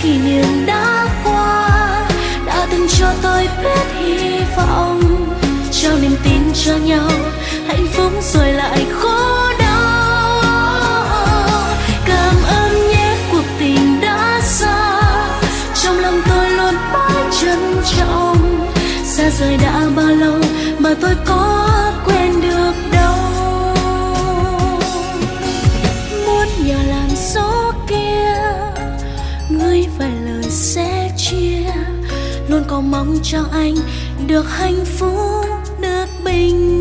kỷ niệm đã qua, đã từng cho tôi biết hy vọng, trao niềm tin cho nhau, hạnh phúc rồi lại khổ đau. Cảm ơn nhé cuộc tình đã xa, trong lòng tôi luôn mãi trân trọng. Xa rời đã bao lâu mà tôi có quên được đâu. Muốn nhờ làm số kia gửi vài lời sẻ chia, luôn có mong cho anh được hạnh phúc, được bình